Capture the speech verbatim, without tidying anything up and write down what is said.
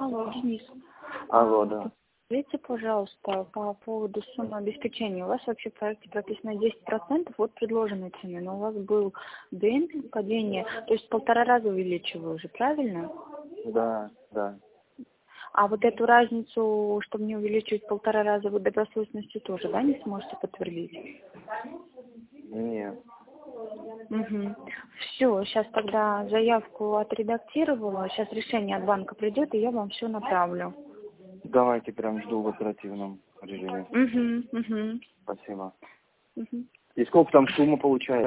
Алло, Денис. Алло, да. Скажите, пожалуйста, по поводу суммы обеспечения. У вас вообще в проекте прописано десять процентов от предложенной цены, но у вас был демпинг, падение, то есть в полтора раза увеличиваю уже, правильно? Да, да. А вот эту разницу, чтобы не увеличивать в полтора раза, вы добросовестностью тоже, да, не сможете подтвердить? Нет. Угу. Все, сейчас тогда заявку отредактировала, сейчас решение от банка придет, и я вам все направлю. Давайте прям жду в оперативном режиме. Угу, угу. Спасибо. Угу. И сколько там сумма получается?